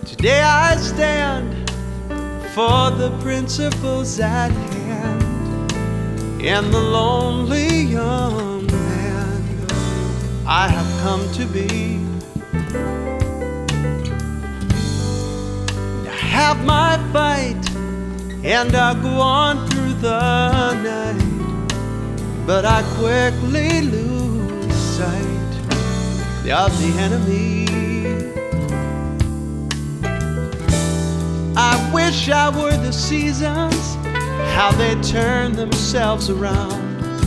Today I stand for the principles at hand, and the lonely young man I have come to be. I have my fight and I go on through the night, but I quickly lose sight of the enemy. I wish I were the seasons, how they turn themselves around.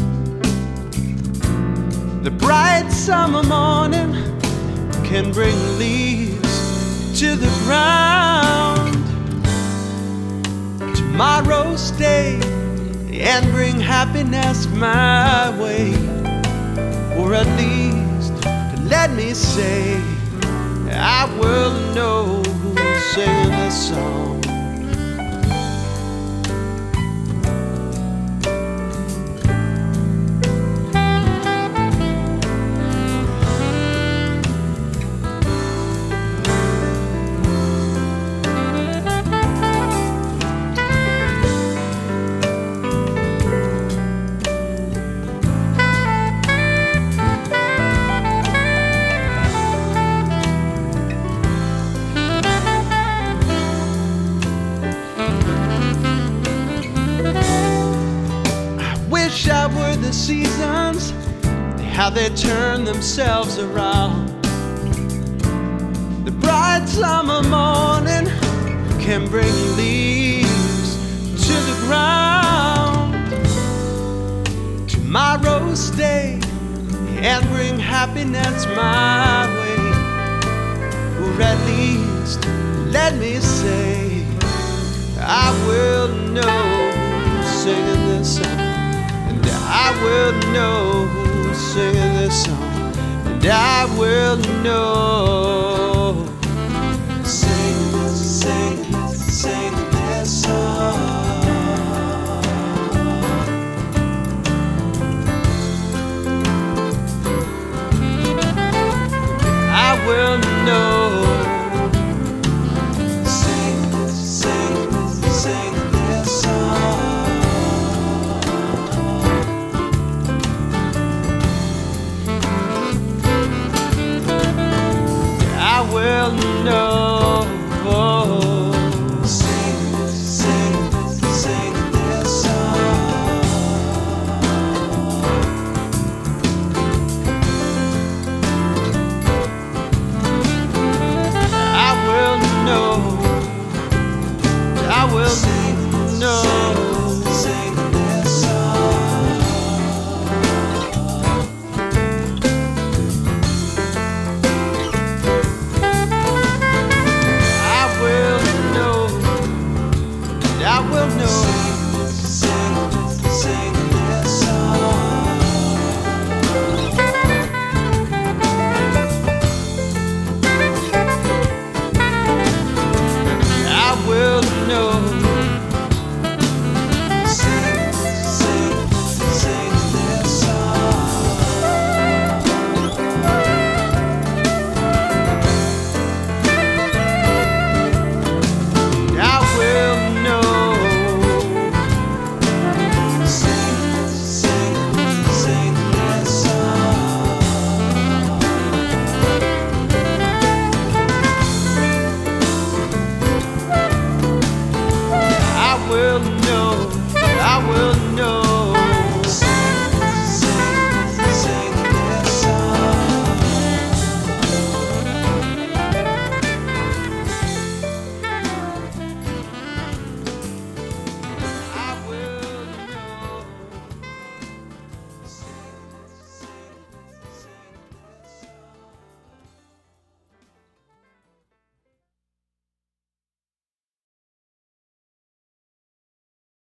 The bright summer morning can bring leaves to the ground. Tomorrow's day and bring happiness my way, or at least let me say I will know who's singing this song. Wish I were the seasons, how they turn themselves around. The bright summer morning can bring leaves to the ground. Tomorrow's day and bring happiness my way, or at least let me say I will know who's singing this song. I will know who's singing this song, and I will know. Singing this song. I will know.